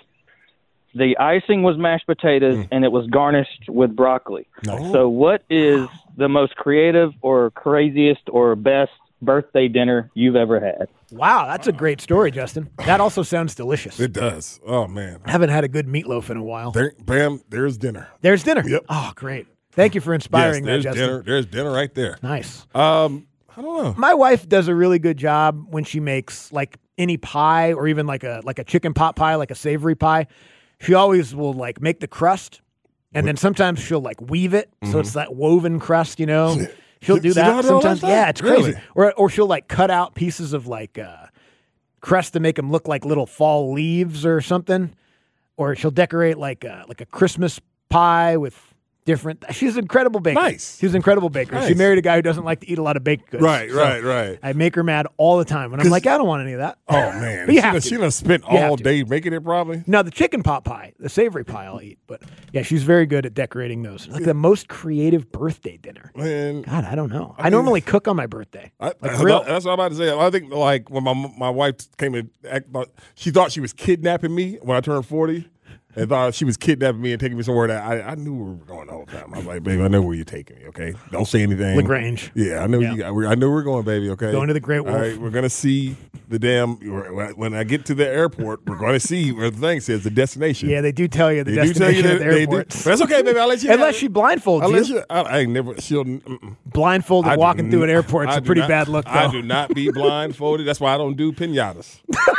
The icing was mashed potatoes, and it was garnished with broccoli. No. So what is the most creative or craziest or best birthday dinner you've ever had? Wow, that's a great story, Justin. That also sounds delicious. It does. Oh, man. I haven't had a good meatloaf in a while. There's dinner. There's dinner? Yep. Oh, great. Thank you for inspiring that, Justin. There's dinner right there. Nice. I don't know. My wife does a really good job when she makes, like, any pie or even like a chicken pot pie, like a savory pie. She always will, like, make the crust, and then sometimes she'll, like, weave it, so it's that woven crust, you know? She'll do that sometimes. Yeah, it's crazy. Really? Or she'll, like, cut out pieces of, like, crust to make them look like little fall leaves or something. Or she'll decorate, like a Christmas pie with different. She's an incredible baker. Nice. She's an incredible baker. Nice. She married a guy who doesn't like to eat a lot of baked goods. Right. I make her mad all the time. And I'm like, I don't want any of that. Oh, man. But She done spent all day making it probably. Now, the chicken pot pie, the savory pie I'll eat. But, yeah, she's very good at decorating those. Like the most creative birthday dinner. Man. God, I don't know. I normally cook on my birthday. Grill. That's what I'm about to say. I think, like, when my wife came in, she thought she was kidnapping me when I turned 40. And thought she was kidnapping me and taking me somewhere that I knew we were going the whole time. I was like, baby, I know where you're taking me, okay? Don't say anything. LaGrange. Yeah, I know I know we're going, baby, okay? Going to the Great Wolf. All right, we're going to see the damn, when I get to the airport, we're going to see where the thing says the destination. Yeah, they do tell you the destination at the airport. That's okay, baby, I'll let you Unless she blindfolds you. I ain't never, Blindfolded walking through an airport is a pretty bad look, though. I do not be blindfolded. That's why I don't do pinatas.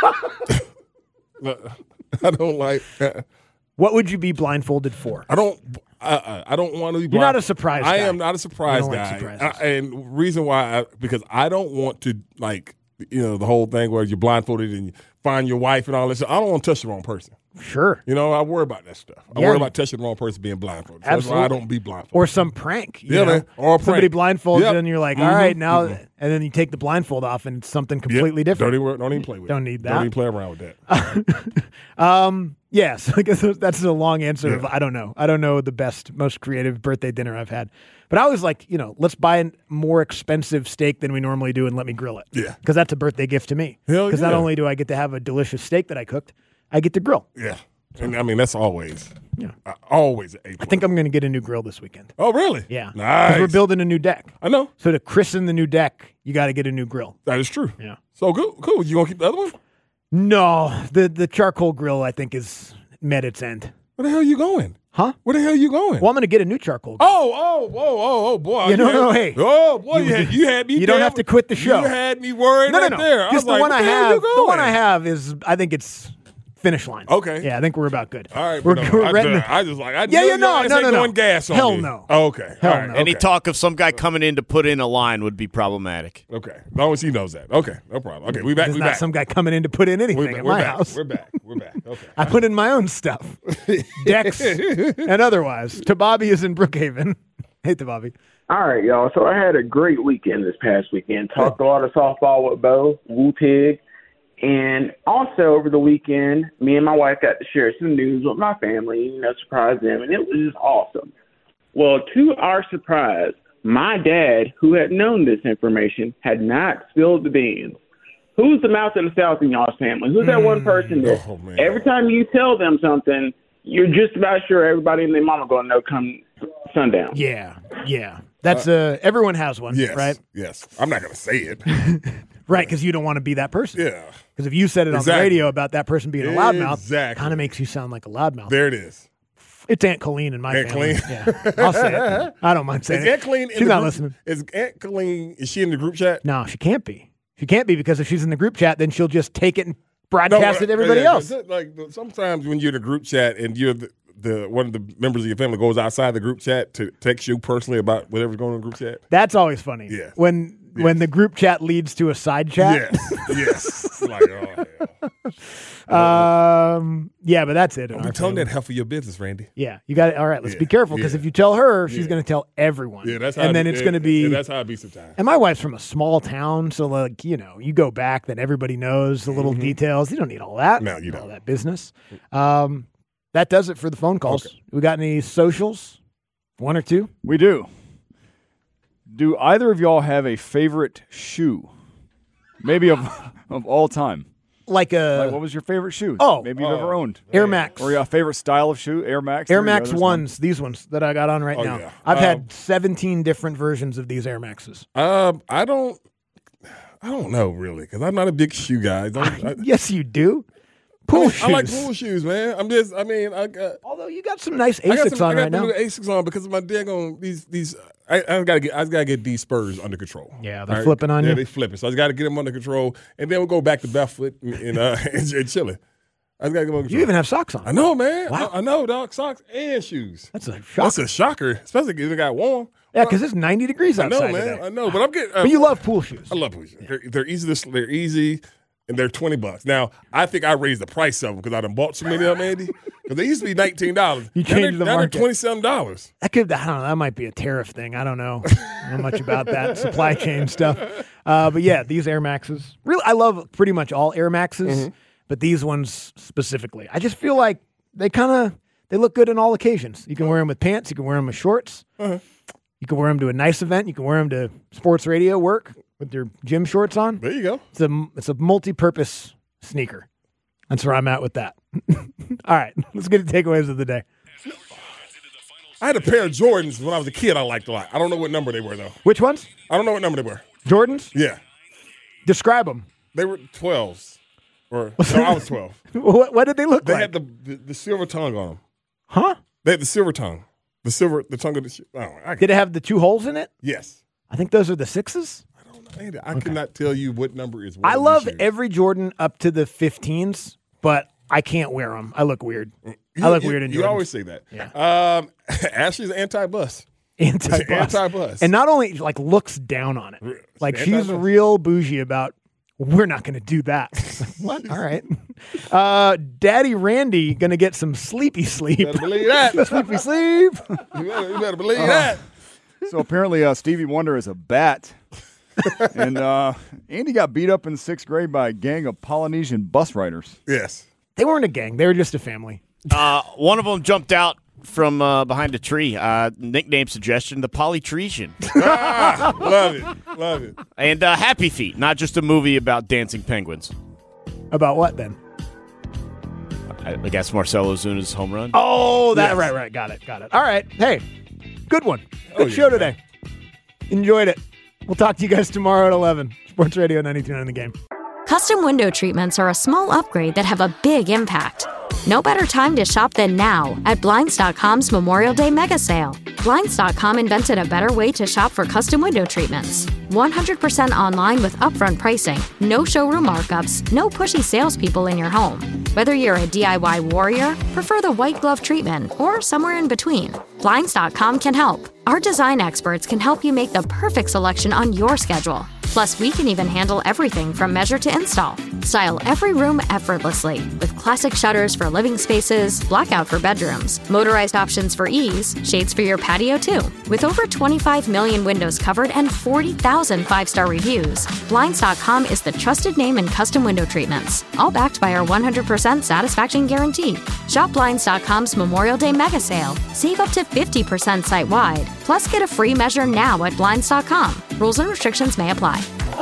I don't like What would you be blindfolded for? I don't want to be blindfolded. You're not a surprise guy. I am not a surprise guy. Like and reason why, because I don't want to, like, the whole thing where you're blindfolded and you find your wife and all this. I don't want to touch the wrong person. Sure. I worry about that stuff. I worry about touching the wrong person being blindfolded. So that's why I don't be blindfolded. Or some prank. Man. Or a prank. Somebody blindfolds you and you're like, all right, now, and then you take the blindfold off and it's something completely different. Don't even play with it. Don't need that. Don't even play around with that. Yes, I guess that's a long answer of I don't know. I don't know the best, most creative birthday dinner I've had. But I was like, let's buy a more expensive steak than we normally do and let me grill it. Yeah. Because that's a birthday gift to me. Because not only do I get to have a delicious steak that I cooked, I get to grill. Yeah. And I mean, that's always, always an A+. I think I'm going to get a new grill this weekend. Oh, really? Yeah. Nice. Because we're building a new deck. I know. So to christen the new deck, you got to get a new grill. That is true. Yeah. So cool. You going to keep the other one? No. The charcoal grill, I think, is met its end. Where the hell are you going? Huh? Where the hell are you going? Well, I'm going to get a new charcoal grill. Oh, boy. Hey. Oh, boy, you had me. You don't have to quit the show. You had me worried no. there. Just the one I have. The one I have is, I think it's finish line. Okay. Yeah, I think we're about good. All right. We're no, renting. I just like, no. Going gas on Hell me. no. Oh, okay. Hell all right. no. Any talk of some guy coming in to put in a line would be problematic. Okay. As long as he knows that. Okay. No problem. Okay. We back. There's not some guy coming in to put in anything at my house. We're back. Okay. I put in my own stuff. Decks and otherwise. Tababi is in Brookhaven. Hey, Tababi. All right, y'all. So I had a great weekend this past weekend. Talked a lot of softball with Bo, Wu-Tig, And also over the weekend, me and my wife got to share some news with my family, surprise them, and it was just awesome. Well, to our surprise, my dad, who had known this information, had not spilled the beans. Who's the mouth of the South in y'all's family? Who's that one person that every time you tell them something, you're just about sure everybody and their mama going to know come sundown? Yeah. That's everyone has one, right? Yes. I'm not going to say it. Right, because you don't want to be that person. Yeah. Because if you said it on the radio about that person being a loudmouth, it kind of makes you sound like a loudmouth. There it is. It's Aunt Colleen in my family. Aunt Colleen? Yeah. I'll say it. I don't mind saying is it. Aunt Colleen She's not listening. Is Aunt Colleen, is she in the group chat? No, she can't be. She can't be because if she's in the group chat, then she'll just take it and broadcast it to everybody else. Like sometimes when you're in a group chat and you're the one of the members of your family goes outside the group chat to text you personally about whatever's going on in the group chat. That's always funny. Yeah. When the group chat leads to a side chat. Yes. Like, oh, hell. Yeah, but that's it. Don't be telling that half of your business, Randy. Yeah, you got it. All right, let's be careful because if you tell her, she's going to tell everyone. Yeah, that's how. And then it's going to be. That's how it be sometimes. And my wife's from a small town, so like you go back, then everybody knows the little details. You don't need all that. No, you don't. All that business. That does it for the phone calls. Okay. We got any socials? One or two? We do. Do either of y'all have a favorite shoe? Maybe of all time. Like what was your favorite shoe? Maybe you've ever owned. Air Max. Or your favorite style of shoe? Air Max? Air Max ones, these ones that I got on right now. Yeah. I've had 17 different versions of these Air Maxes. I don't know really because I'm not a big shoe guy. Yes, you do. Pool shoes. I like pool shoes, man. Although you got some nice Asics on right now. I got Asics on because of my daggone these. I gotta get these Spurs under control. Yeah, they're flipping on you. Yeah, they flipping. So I just gotta get them under control, and then we'll go back to barefoot and chilling. I just gotta get them under control. You even have socks on. I know, man. Wow. I know, dog. Socks and shoes. That's a shocker. That's a shocker, especially if it got warm. Yeah, because it's 90 degrees outside I know, man. today. I know, but I'm getting. But you love pool shoes. I love pool shoes. Yeah. They're easy. They're easy. And they're $20. Now, I think I raised the price of them because I done bought so many of them, Andy. Because they used to be $19. You changed the market. Now they're $27. I don't know. That might be a tariff thing. I don't know. I don't know much about that supply chain stuff. But yeah, these Air Maxes. Really, I love pretty much all Air Maxes, but these ones specifically. I just feel like they look good in all occasions. You can wear them with pants. You can wear them with shorts. You can wear them to a nice event. You can wear them to sports radio work with your gym shorts on. There you go. It's a multi-purpose sneaker. That's where I'm at with that. All right, let's get the takeaways of the day. I had a pair of Jordans when I was a kid I liked a lot. I don't know what number they were, though. Which ones? I don't know what number they were. Jordans? Yeah. Describe them. They were 12s. No, I was 12. What did they look like? They had the silver tongue on them. Huh? They had the silver tongue. The tongue of the shoe. Did it have the 2 holes in it? Yes. I think those are the 6s. I don't know. I cannot tell you what number is what. I love every Jordan up to the 15s, but I can't wear them. I look weird. I look weird in Jordans. You always say that. Yeah. Ashley's anti-bus. Anti-bus. And not only looks down on it. Like she's real bougie about, we're not going to do that. What? All right. Daddy Randy going to get some sleepy sleep. You better believe that. Sleepy sleep. You better believe that. So apparently Stevie Wonder is a bat. And Andy got beat up in 6th grade by a gang of Polynesian bus riders. Yes. They weren't a gang. They were just a family. One of them jumped out from behind a tree. Nickname suggestion, the Polytresian. Love it. Love it. And Happy Feet, not just a movie about dancing penguins. About what then? I guess Marcell Ozuna's home run. Oh, that right. Got it. All right. Hey, good one. Good show today. Enjoyed it. We'll talk to you guys tomorrow at 11. Sports Radio 92.9 The Game. Custom window treatments are a small upgrade that have a big impact. No better time to shop than now at Blinds.com's Memorial Day Mega Sale. Blinds.com invented a better way to shop for custom window treatments. 100% online with upfront pricing, no showroom markups, no pushy salespeople in your home. Whether you're a DIY warrior, prefer the white glove treatment, or somewhere in between, Blinds.com can help. Our design experts can help you make the perfect selection on your schedule. Plus, we can even handle everything from measure to install. Style every room effortlessly with classic shutters for living spaces, blackout for bedrooms, motorized options for ease, shades for your patio too. With over 25 million windows covered and 40,000 five-star reviews, Blinds.com is the trusted name in custom window treatments, all backed by our 100% satisfaction guarantee. Shop Blinds.com's Memorial Day mega sale. Save up to 50% site-wide. Plus, get a free measure now at Blinds.com. Rules and restrictions may apply.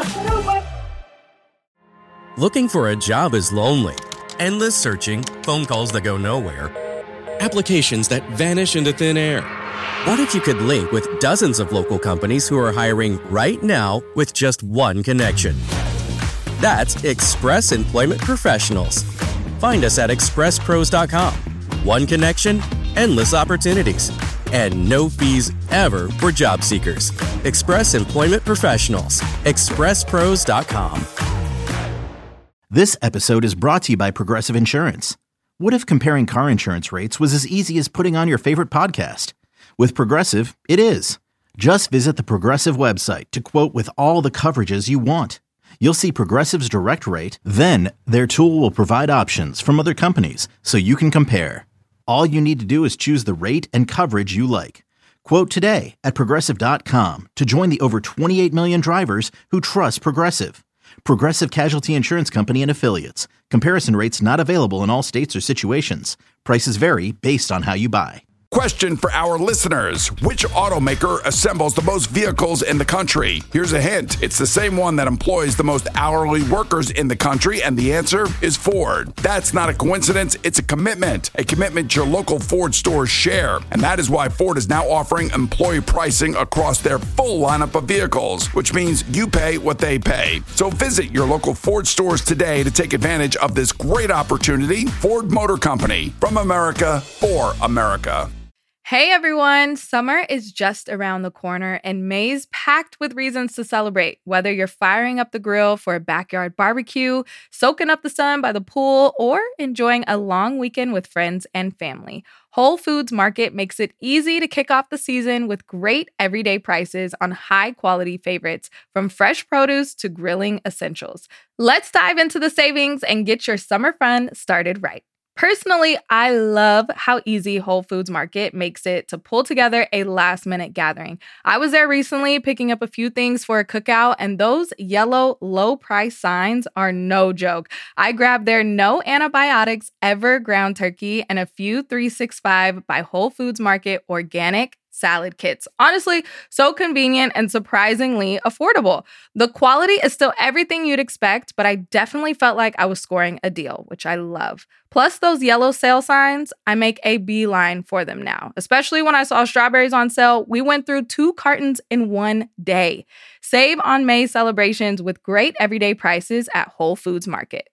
Looking for a job is lonely. Endless searching, phone calls that go nowhere, applications that vanish into thin air. What if you could link with dozens of local companies who are hiring right now with just one connection? That's Express Employment Professionals. Find us at expresspros.com. One connection, endless opportunities, and no fees ever for job seekers. Express Employment Professionals. expresspros.com. This episode is brought to you by Progressive Insurance. What if comparing car insurance rates was as easy as putting on your favorite podcast? With Progressive, it is. Just visit the Progressive website to quote with all the coverages you want. You'll see Progressive's direct rate, then their tool will provide options from other companies so you can compare. All you need to do is choose the rate and coverage you like. Quote today at Progressive.com to join the over 28 million drivers who trust Progressive. Progressive Casualty Insurance Company and Affiliates. Comparison rates not available in all states or situations. Prices vary based on how you buy. Question for our listeners. Which automaker assembles the most vehicles in the country? Here's a hint. It's the same one that employs the most hourly workers in the country, and the answer is Ford. That's not a coincidence. It's a commitment your local Ford stores share. And that is why Ford is now offering employee pricing across their full lineup of vehicles, which means you pay what they pay. So visit your local Ford stores today to take advantage of this great opportunity. Ford Motor Company, from America for America. Hey everyone, summer is just around the corner and May's packed with reasons to celebrate. Whether you're firing up the grill for a backyard barbecue, soaking up the sun by the pool, or enjoying a long weekend with friends and family, Whole Foods Market makes it easy to kick off the season with great everyday prices on high-quality favorites, from fresh produce to grilling essentials. Let's dive into the savings and get your summer fun started right. Personally, I love how easy Whole Foods Market makes it to pull together a last-minute gathering. I was there recently picking up a few things for a cookout, and those yellow low-price signs are no joke. I grabbed their no antibiotics ever ground turkey and a few 365 by Whole Foods Market organic salad kits. Honestly, so convenient and surprisingly affordable. The quality is still everything you'd expect, but I definitely felt like I was scoring a deal, which I love. Plus those yellow sale signs, I make a beeline for them now. Especially when I saw strawberries on sale, we went through 2 cartons in one day. Save on May celebrations with great everyday prices at Whole Foods Market.